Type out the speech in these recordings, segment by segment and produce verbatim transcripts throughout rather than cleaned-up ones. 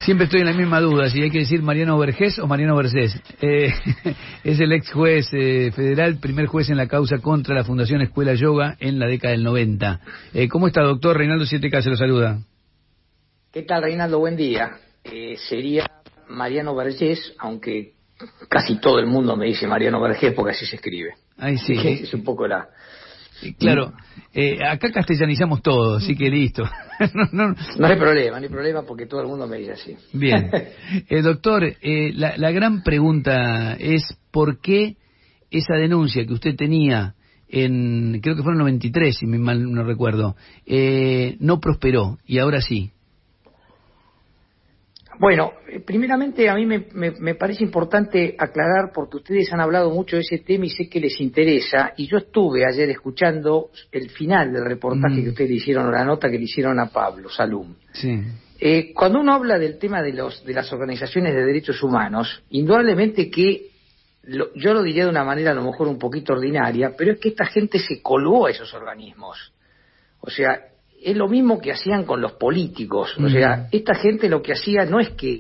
Siempre estoy en la misma duda, si hay que decir Mariano Vergés o Mariano Vergés. Eh, es el ex juez eh, federal, primer juez en la causa contra la Fundación Escuela Yoga en la década del noventa. Eh, ¿Cómo está, doctor? Reinaldo siete K se lo saluda. ¿Qué tal, Reinaldo? Buen día. Eh, sería Mariano Vergés, aunque casi todo el mundo me dice Mariano Vergés porque así se escribe. Ay, sí. Es un poco la... Claro, eh, acá castellanizamos todo, así que listo. no, no. no hay problema, no hay problema porque todo el mundo me dice así. Bien. Eh, doctor, eh, la, la gran pregunta es ¿por qué esa denuncia que usted tenía en, creo que fue en noventa y tres, si mal no recuerdo, eh, no prosperó y ahora sí? Bueno, primeramente a mí me, me, me parece importante aclarar, porque ustedes han hablado mucho de ese tema y sé que les interesa, y yo estuve ayer escuchando el final del reportaje mm. que ustedes le hicieron, o la nota que le hicieron a Pablo Salum. Sí. Eh, cuando uno habla del tema de, los, de las organizaciones de derechos humanos, indudablemente que, lo, yo lo diría de una manera a lo mejor un poquito ordinaria, pero es que esta gente se colgó a esos organismos. O sea, es lo mismo que hacían con los políticos. O sea, esta gente lo que hacía no es que...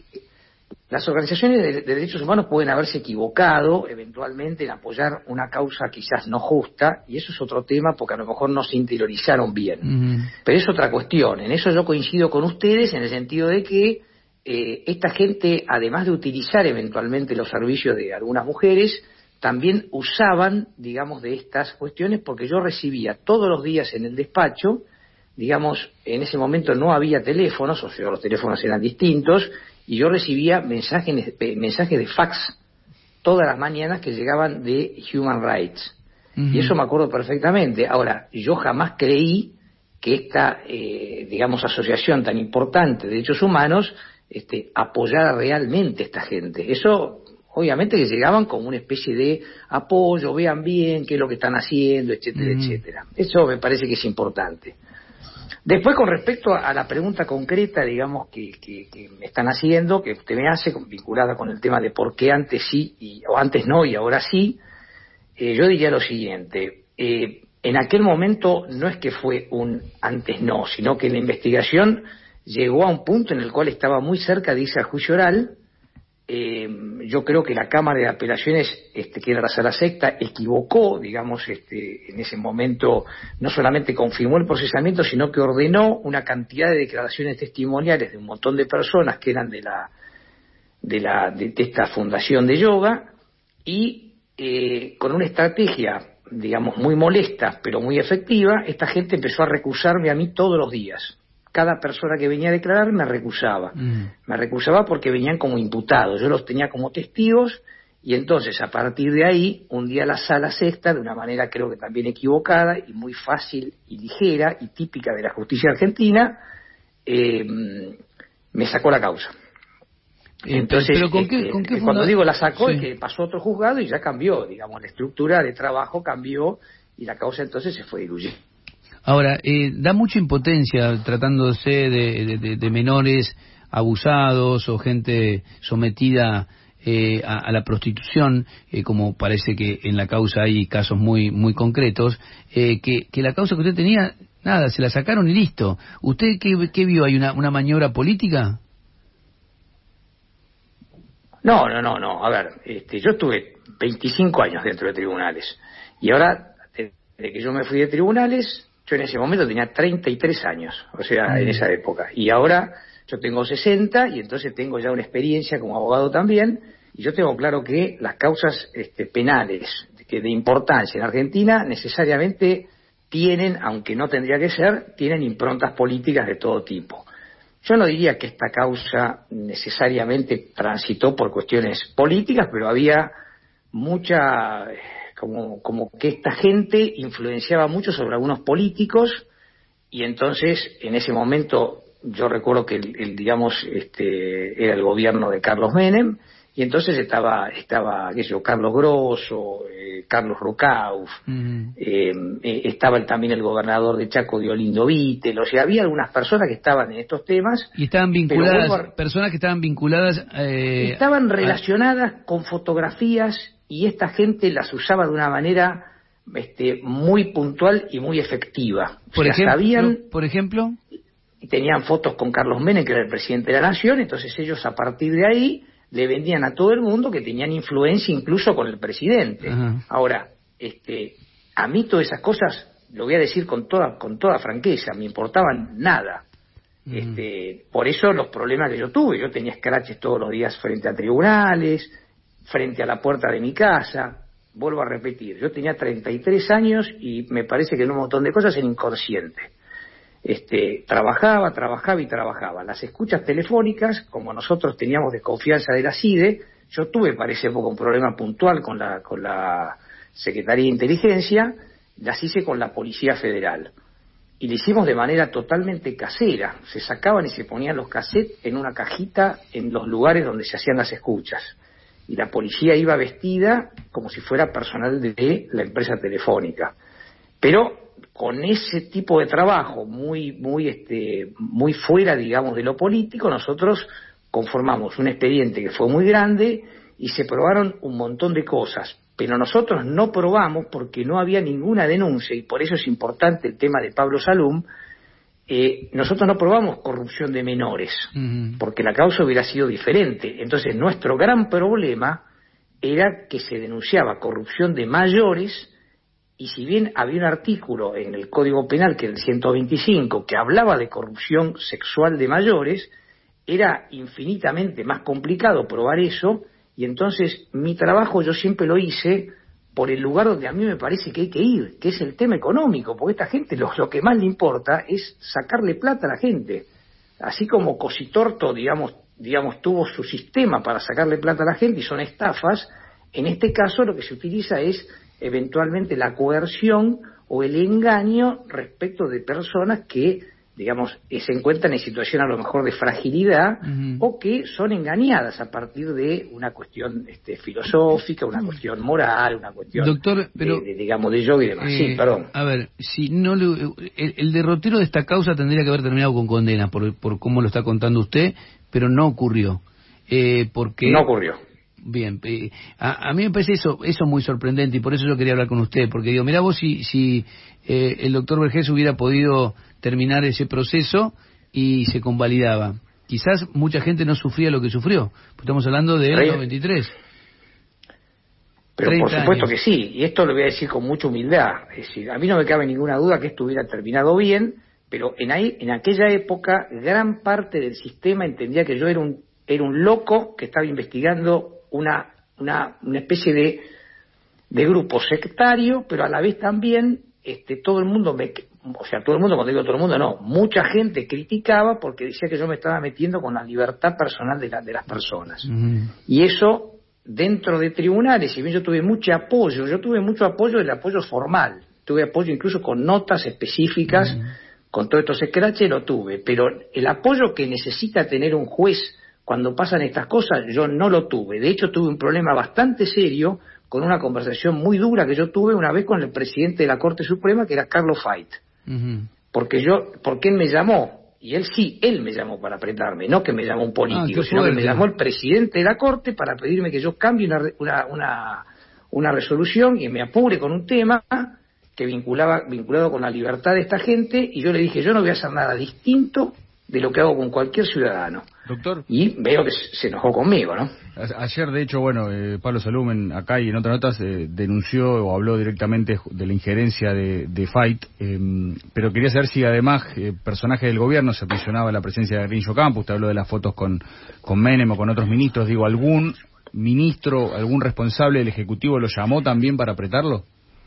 Las organizaciones de, de derechos humanos pueden haberse equivocado eventualmente en apoyar una causa quizás no justa, y eso es otro tema porque a lo mejor no se interiorizaron bien. Uh-huh. Pero es otra cuestión. En eso yo coincido con ustedes en el sentido de que eh, esta gente, además de utilizar eventualmente los servicios de algunas mujeres, también usaban, digamos, de estas cuestiones, porque yo recibía todos los días en el despacho, digamos, en ese momento no había teléfonos, o sea, los teléfonos eran distintos, y yo recibía mensajes, mensajes de fax todas las mañanas que llegaban de Human Rights. Uh-huh. Y eso me acuerdo perfectamente. Ahora, yo jamás creí que esta, eh, digamos, asociación tan importante de derechos humanos este, apoyara realmente a esta gente. Eso, obviamente, que llegaban como una especie de apoyo, vean bien qué es lo que están haciendo, etcétera, uh-huh. etcétera. Eso me parece que es importante. Después, con respecto a la pregunta concreta, digamos, que, que, que me están haciendo, que usted me hace, vinculada con el tema de por qué antes sí, y, o antes no y ahora sí, eh, yo diría lo siguiente. Eh, en aquel momento no es que fue un antes no, sino que la investigación llegó a un punto en el cual estaba muy cerca de irse a juicio oral. Eh, yo creo que la Cámara de Apelaciones, este, que era la Sala Sexta, equivocó, digamos, este, en ese momento, no solamente confirmó el procesamiento, sino que ordenó una cantidad de declaraciones testimoniales de un montón de personas que eran de la de la de, de esta fundación de yoga, y eh, con una estrategia, digamos, muy molesta, pero muy efectiva, esta gente empezó a recusarme a mí todos los días. Cada persona que venía a declarar me recusaba. Mm. Me recusaba porque venían como imputados. Yo los tenía como testigos, y entonces, a partir de ahí, un día la Sala Sexta, de una manera creo que también equivocada y muy fácil y ligera y típica de la justicia argentina, eh, me sacó la causa. Entonces, ¿Pero con qué, este, con qué cuando digo la sacó, sí. es que pasó a otro juzgado y ya cambió, digamos, la estructura de trabajo cambió y la causa entonces se fue diluyendo. Ahora, eh, da mucha impotencia tratándose de, de, de menores abusados o gente sometida eh, a, a la prostitución, eh, como parece que en la causa hay casos muy muy concretos, eh, que, que la causa que usted tenía, nada, se la sacaron y listo. ¿Usted qué, qué vio? ¿Hay una, una maniobra política? No, no, no, no. A ver, este, yo estuve veinticinco años dentro de tribunales, y ahora, desde que yo me fui de tribunales, yo en ese momento tenía treinta y tres años, o sea, mm. en esa época. Y ahora yo tengo sesenta, y entonces tengo ya una experiencia como abogado también, y yo tengo claro que las causas este, penales que de importancia en Argentina necesariamente tienen, aunque no tendría que ser, tienen improntas políticas de todo tipo. Yo no diría que esta causa necesariamente transitó por cuestiones políticas, pero había mucha... Como, como que esta gente influenciaba mucho sobre algunos políticos, y entonces en ese momento yo recuerdo que el, el digamos este era el gobierno de Carlos Menem, y entonces estaba estaba qué sé yo, Carlos Grosso, eh, Carlos Rucauf, uh-huh. eh, eh, estaba el, también el gobernador de Chaco, Diolindo Vittel. O sea, había algunas personas que estaban en estos temas y estaban vinculadas, a, personas que estaban vinculadas eh, estaban relacionadas a... con fotografías, y esta gente las usaba de una manera este, muy puntual y muy efectiva. Por o sea, ejemplo, sabían, por ejemplo, y tenían fotos con Carlos Menem, que era el presidente de la Nación. Entonces ellos, a partir de ahí, le vendían a todo el mundo que tenían influencia incluso con el presidente. Uh-huh. Ahora, este, a mí todas esas cosas, lo voy a decir con toda con toda franqueza, me importaban nada. Uh-huh. Este, por eso los problemas que yo tuve, yo tenía escraches todos los días frente a tribunales, frente a la puerta de mi casa. Vuelvo a repetir, yo tenía treinta y tres años y me parece que en un montón de cosas era inconsciente. Este, trabajaba, trabajaba y trabajaba. Las escuchas telefónicas, como nosotros teníamos desconfianza de la C I D E, yo tuve para ese poco un problema puntual con la, con la Secretaría de Inteligencia, las hice con la Policía Federal. Y lo hicimos de manera totalmente casera. Se sacaban y se ponían los cassettes en una cajita en los lugares donde se hacían las escuchas. Y la policía iba vestida como si fuera personal de la empresa telefónica. Pero con ese tipo de trabajo muy muy este muy fuera, digamos, de lo político, nosotros conformamos un expediente que fue muy grande y se probaron un montón de cosas, pero nosotros no probamos porque no había ninguna denuncia, y por eso es importante el tema de Pablo Salum. Eh, nosotros no probamos corrupción de menores, uh-huh. porque la causa hubiera sido diferente. Entonces nuestro gran problema era que se denunciaba corrupción de mayores. Y si bien había un artículo en el Código Penal, que es el ciento veinticinco, que hablaba de corrupción sexual de mayores, era infinitamente más complicado probar eso, y entonces mi trabajo yo siempre lo hice por el lugar donde a mí me parece que hay que ir, que es el tema económico, porque esta gente lo, lo que más le importa es sacarle plata a la gente. Así como Cositorto, digamos, digamos, tuvo su sistema para sacarle plata a la gente y son estafas, en este caso lo que se utiliza es eventualmente la coerción o el engaño respecto de personas que, digamos, se encuentran en situación a lo mejor de fragilidad, uh-huh. o que son engañadas a partir de una cuestión este, filosófica, una cuestión moral, una cuestión, Doctor, pero, de, de, digamos, de yoga y demás. Eh, sí, perdón. A ver, si no le, el, el derrotero de esta causa tendría que haber terminado con condena por, por cómo lo está contando usted, pero no ocurrió. Eh, porque No ocurrió. Bien, eh, a, a mí me parece eso eso muy sorprendente, y por eso yo quería hablar con usted, porque digo, mirá vos, si, si eh, el doctor Vergés hubiera podido terminar ese proceso y se convalidaba, quizás mucha gente no sufría lo que sufrió. Estamos hablando de noventa y tres. Pero por supuesto años. Que sí, y esto lo voy a decir con mucha humildad. Es decir, a mí no me cabe ninguna duda que esto hubiera terminado bien, pero en, ahí, en aquella época gran parte del sistema entendía que yo era un, era un loco que estaba investigando Una, una, una especie de, de grupo sectario, pero a la vez también este, todo el mundo, me, o sea, todo el mundo, cuando digo todo el mundo, no, mucha gente criticaba porque decía que yo me estaba metiendo con la libertad personal de, la, de las personas. Uh-huh. Y eso, dentro de tribunales, si bien yo tuve mucho apoyo, yo tuve mucho apoyo del apoyo formal, tuve apoyo incluso con notas específicas, uh-huh. con todos estos escraches lo tuve, pero el apoyo que necesita tener un juez cuando pasan estas cosas, yo no lo tuve. De hecho, tuve un problema bastante serio con una conversación muy dura que yo tuve una vez con el presidente de la Corte Suprema, que era Carlos Fait. Uh-huh. Porque yo, porque él me llamó, y él sí, él me llamó para apretarme, no que me llamó un político, ah, sino que me llamó el presidente de la Corte para pedirme que yo cambie una, una, una, una resolución y me apure con un tema que vinculaba, vinculado con la libertad de esta gente, y yo le dije, yo no voy a hacer nada distinto de lo que hago con cualquier ciudadano. Doctor. Y veo que se enojó conmigo, ¿no? Ayer, de hecho, bueno, eh, Pablo Salum en, acá y en otras notas eh, denunció o habló directamente de la injerencia de, de Fait, eh, pero quería saber si además eh, personajes del gobierno se aprisionaba la presencia de Grincho Campo. Usted habló de las fotos con, con Menem o con otros ministros. Digo, ¿algún ministro, algún responsable del Ejecutivo lo llamó también para apretarlo?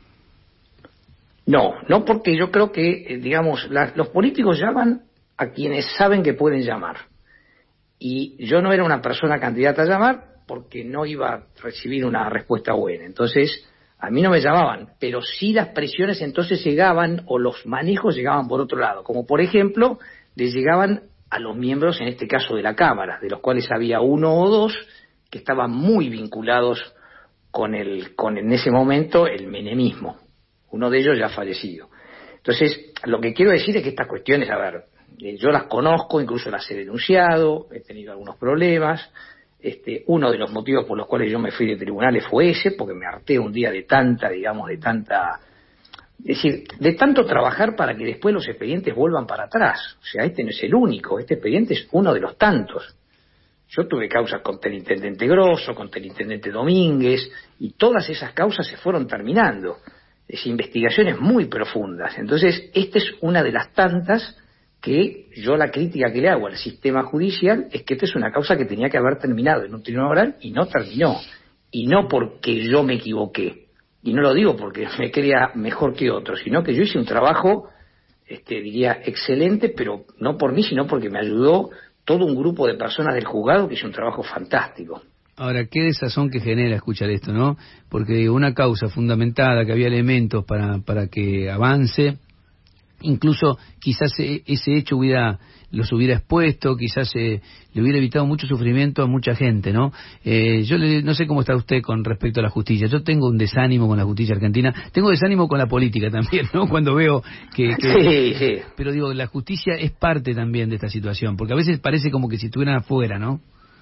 No, no, porque yo creo que, eh, digamos, la, los políticos llaman a quienes saben que pueden llamar. Y yo no era una persona candidata a llamar porque no iba a recibir una respuesta buena. Entonces, a mí no me llamaban, pero sí las presiones entonces llegaban, o los manejos llegaban por otro lado. Como por ejemplo, les llegaban a los miembros, en este caso de la Cámara, de los cuales había uno o dos que estaban muy vinculados con el, con en ese momento el menemismo. Uno de ellos ya fallecido. Entonces, lo que quiero decir es que estas cuestiones, a ver, yo las conozco, incluso las he denunciado, he tenido algunos problemas. Este, uno de los motivos por los cuales yo me fui de tribunales fue ese, porque me harté un día de tanta, digamos, de tanta Es decir, de tanto trabajar para que después los expedientes vuelvan para atrás. O sea, este no es el único, este expediente es uno de los tantos. Yo tuve causas contra el intendente Grosso, contra el intendente Domínguez, y todas esas causas se fueron terminando. Es decir, investigaciones muy profundas. Entonces, esta es una de las tantas que yo la crítica que le hago al sistema judicial es que esta es una causa que tenía que haber terminado en un tribunal oral y no terminó. Y no porque yo me equivoqué. Y no lo digo porque me crea mejor que otros, sino que yo hice un trabajo, este, diría, excelente, pero no por mí, sino porque me ayudó todo un grupo de personas del juzgado que hizo un trabajo fantástico. Ahora, qué desazón que genera escuchar esto, ¿no? Porque una causa fundamentada, que había elementos para, para que avance, incluso quizás ese hecho hubiera los hubiera expuesto, quizás eh, le hubiera evitado mucho sufrimiento a mucha gente, ¿no? Eh, yo le, no sé cómo está usted con respecto a la justicia. Yo tengo un desánimo con la justicia argentina, tengo desánimo con la política también, ¿no? Cuando veo que... que sí, sí. Pero digo, la justicia es parte también de esta situación, porque a veces parece como que si estuvieran afuera, ¿no?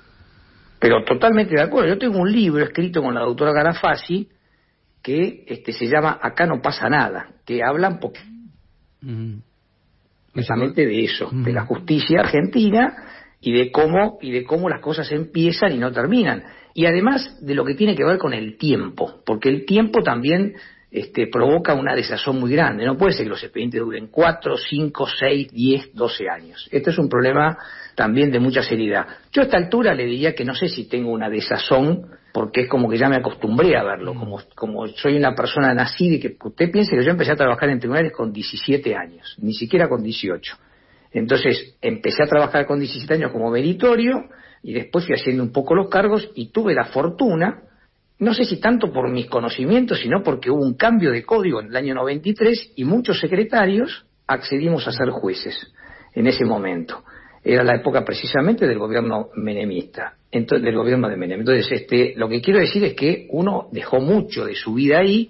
Pero totalmente de acuerdo. Yo tengo un libro escrito con la doctora Garafasi que este, se llama Acá no pasa nada, que hablan poco. Mm. Precisamente de eso, mm. de la justicia argentina y de cómo y de cómo las cosas empiezan y no terminan. Y además de lo que tiene que ver con el tiempo, porque el tiempo también este, provoca una desazón muy grande. No puede ser que los expedientes duren cuatro, cinco, seis, diez, doce años. Esto es un problema también de mucha seriedad. Yo a esta altura le diría que no sé si tengo una desazón, porque es como que ya me acostumbré a verlo, como, como soy una persona nacida y que usted piense que yo empecé a trabajar en tribunales con diecisiete años, ni siquiera con dieciocho. Entonces empecé a trabajar con diecisiete años como meritorio y después fui haciendo un poco los cargos y tuve la fortuna, no sé si tanto por mis conocimientos, sino porque hubo un cambio de código en el año noventa y tres y muchos secretarios accedimos a ser jueces en ese momento. Era la época precisamente del gobierno menemista, entonces, del gobierno de Menem. Entonces, este, lo que quiero decir es que uno dejó mucho de su vida ahí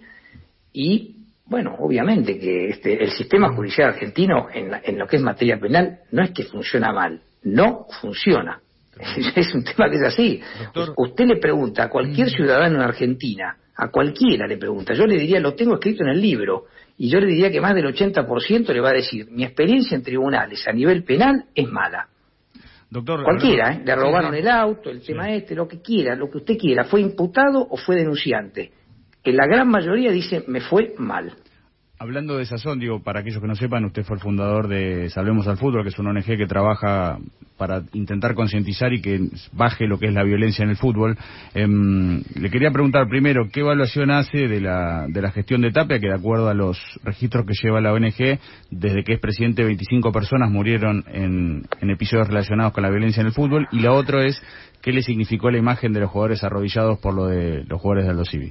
y, bueno, obviamente que este, el sistema judicial argentino en, la, en lo que es materia penal no es que funciona mal, no funciona. Es un tema que es así. Doctor, usted le pregunta a cualquier ciudadano en Argentina, a cualquiera le pregunta, yo le diría, lo tengo escrito en el libro, y yo le diría que más del ochenta por ciento le va a decir, mi experiencia en tribunales a nivel penal es mala. Doctor, cualquiera, ¿eh? Le robaron sí, sí. el auto, el tema sí. este, lo que quiera, lo que usted quiera, fue imputado o fue denunciante. En la gran mayoría dice, me fue mal. Hablando de desazón, digo, para aquellos que no sepan, usted fue el fundador de Salvemos al Fútbol, que es una O N G que trabaja para intentar concientizar y que baje lo que es la violencia en el fútbol. Eh, le quería preguntar primero, ¿qué evaluación hace de la de la gestión de Tapia, que de acuerdo a los registros que lleva la O N G, desde que es presidente veinticinco personas murieron en, en episodios relacionados con la violencia en el fútbol? Y la otra es, ¿qué le significó la imagen de los jugadores arrodillados por lo de los jugadores de Aldo Civi?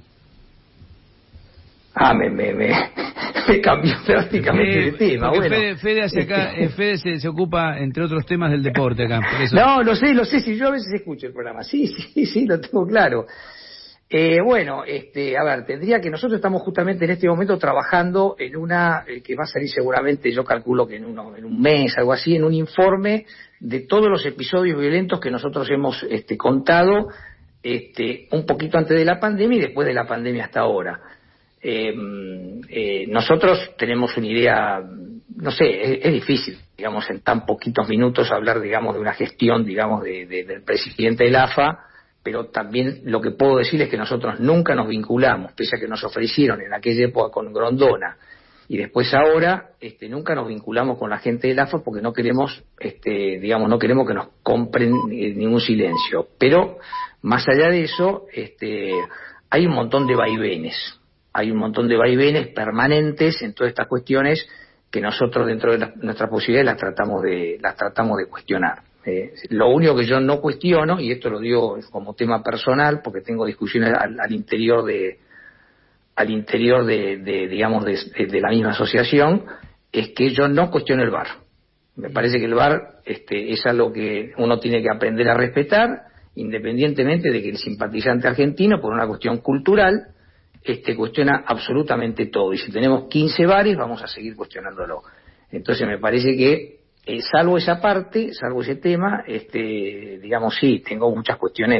Ah, me, me, me, me cambió prácticamente eh, de tema. Bueno. Fede, Fede, hace acá, eh, Fede se, se ocupa, entre otros temas, del deporte acá. Por eso. No, lo sé, lo sé, si yo a veces escucho el programa. Sí, sí, sí, lo tengo claro. Eh, bueno, este, a ver, tendría que nosotros estamos justamente en este momento trabajando en una, eh, que va a salir seguramente, yo calculo que en, uno, en un mes, algo así, en un informe de todos los episodios violentos que nosotros hemos este, contado este, un poquito antes de la pandemia y después de la pandemia hasta ahora. Eh, eh, nosotros tenemos una idea, no sé, es, es difícil, digamos, en tan poquitos minutos hablar, digamos, de una gestión, digamos, de, de, del presidente del A F A, pero también lo que puedo decir es que nosotros nunca nos vinculamos, pese a que nos ofrecieron en aquella época con Grondona, y después ahora, este, nunca nos vinculamos con la gente del A F A porque no queremos, este, digamos, no queremos que nos compren ningún silencio. Pero, más allá de eso, este, hay un montón de vaivenes. Hay un montón de vaivenes permanentes en todas estas cuestiones que nosotros dentro de la, nuestras posibilidades las tratamos de las tratamos de cuestionar. Eh, lo único que yo no cuestiono, y esto lo digo como tema personal, porque tengo discusiones al, al interior de al interior de, de digamos de, de, de la misma asociación, es que yo no cuestiono el V A R. Me parece que el V A R este, es algo que uno tiene que aprender a respetar, independientemente de que el simpatizante argentino, por una cuestión cultural, Este, cuestiona absolutamente todo, y si tenemos quince bares vamos a seguir cuestionándolo. Entonces me parece que eh, salvo esa parte, salvo ese tema, este, digamos, sí, tengo muchas cuestiones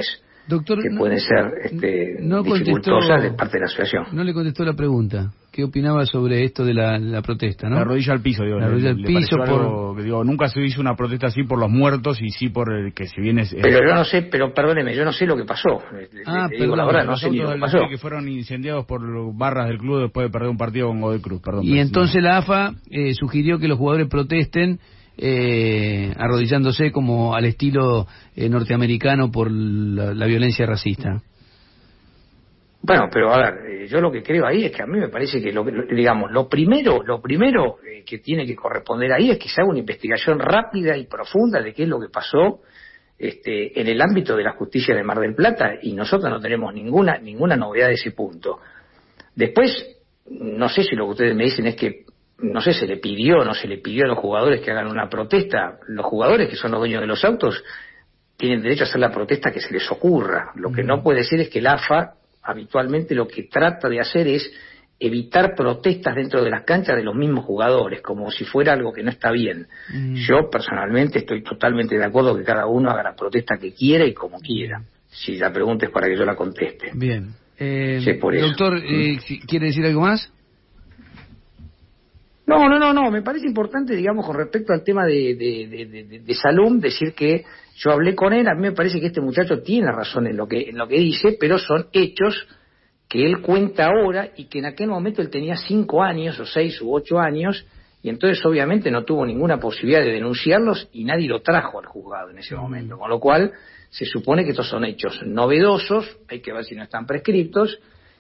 Doctor, que no, pueden ser este, no dificultosas contestó, de parte de la asociación. No le contestó la pregunta. ¿Qué opinaba sobre esto de la, la protesta, no? La rodilla al piso, digo. La rodilla al le, piso le por... algo, digo, nunca se hizo una protesta así por los muertos y sí por el que si bien es... Pero yo no sé, pero perdóneme, yo no sé lo que pasó. Ah, le, le digo digo la verdad, no sé ni lo que pasó. Que fueron incendiados por barras del club después de perder un partido con Godoy Cruz, perdón. Y entonces no. la A F A eh, sugirió que los jugadores protesten eh, arrodillándose como al estilo eh, norteamericano por la, la violencia racista. Bueno, pero a ver, eh, yo lo que creo ahí es que a mí me parece que, lo, lo, digamos, lo primero, lo primero eh, que tiene que corresponder ahí es que se haga una investigación rápida y profunda de qué es lo que pasó este, en el ámbito de la justicia de Mar del Plata, y nosotros no tenemos ninguna ninguna novedad de ese punto. Después, no sé si lo que ustedes me dicen es que, no sé, se le pidió o no se le pidió a los jugadores que hagan una protesta. Los jugadores, que son los dueños de los autos, tienen derecho a hacer la protesta que se les ocurra. Lo que no puede ser es que el A F A habitualmente lo que trata de hacer es evitar protestas dentro de las canchas de los mismos jugadores, como si fuera algo que no está bien. Mm. Yo personalmente estoy totalmente de acuerdo que cada uno haga la protesta que quiera y como quiera. Si la pregunta es para que yo la conteste. Bien. Eh, sí, por doctor, eh, ¿quiere decir algo más? No, no, no, no. Me parece importante, digamos, con respecto al tema de, de, de, de, de Salum, decir que yo hablé con él. A mí me parece que este muchacho tiene razón en lo que en lo que dice, pero son hechos que él cuenta ahora y que en aquel momento él tenía cinco años o seis u ocho años, y entonces obviamente no tuvo ninguna posibilidad de denunciarlos y nadie lo trajo al juzgado en ese momento, con lo cual se supone que estos son hechos novedosos, hay que ver si no están prescriptos,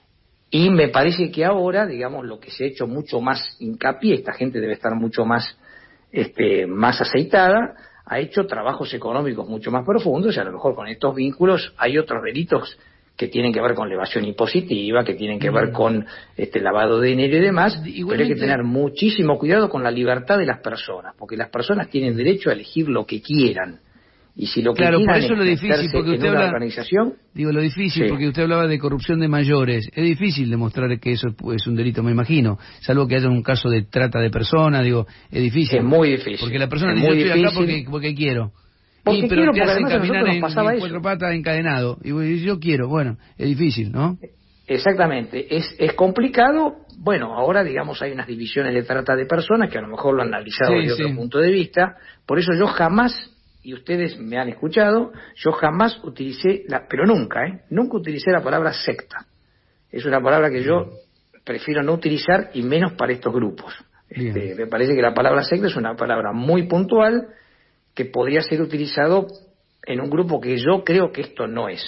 y me parece que ahora, digamos, lo que se ha hecho mucho más hincapié, esta gente debe estar mucho más este más aceitada, ha hecho trabajos económicos mucho más profundos, y a lo mejor con estos vínculos hay otros delitos que tienen que ver con elevación impositiva, que tienen que ver con este lavado de dinero y demás, Igualmente, pero hay que tener muchísimo cuidado con la libertad de las personas, porque las personas tienen derecho a elegir lo que quieran. Y si lo que claro, quieran por eso es lo difícil, porque usted habla, organización, digo lo difícil, sí. porque usted hablaba de corrupción de mayores, es difícil demostrar que eso es un delito, me imagino, salvo que haya un caso de trata de personas, digo, es difícil. Es muy difícil. Porque la persona es dice, yo estoy difícil. acá porque, porque quiero. Porque y, pero quiero, te porque hacen caminar en, en cuatro eso. patas encadenado. Y yo quiero, bueno, es difícil, ¿no? Exactamente, es, es complicado. Bueno, ahora digamos hay unas divisiones de trata de personas que a lo mejor lo han analizado sí, desde sí. otro punto de vista. Por eso yo jamás, y ustedes me han escuchado, yo jamás utilicé, la, pero nunca, ¿eh? Nunca utilicé la palabra secta. Es una palabra que yo prefiero no utilizar y menos para estos grupos. Este, me parece que la palabra secta es una palabra muy puntual que podría ser utilizado en un grupo que yo creo que esto no es.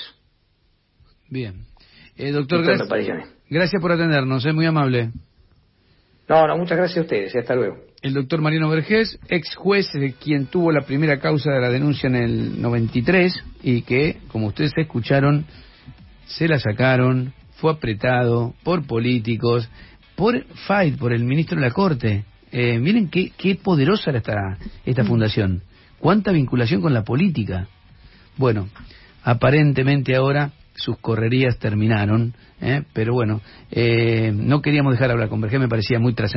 Bien. Eh, doctor, gracias, gracias por atendernos, es muy amable. No, no, muchas gracias a ustedes, hasta luego. El doctor Mariano Vergés, ex juez, de quien tuvo la primera causa de la denuncia en el noventa y tres y que, como ustedes escucharon, se la sacaron, fue apretado por políticos, por Fight, por el ministro de la Corte. Eh, miren qué, qué poderosa era esta, esta fundación. Cuánta vinculación con la política. Bueno, aparentemente ahora sus correrías terminaron, ¿eh? Pero bueno, eh, no queríamos dejar hablar con Vergés, me parecía muy trascendente.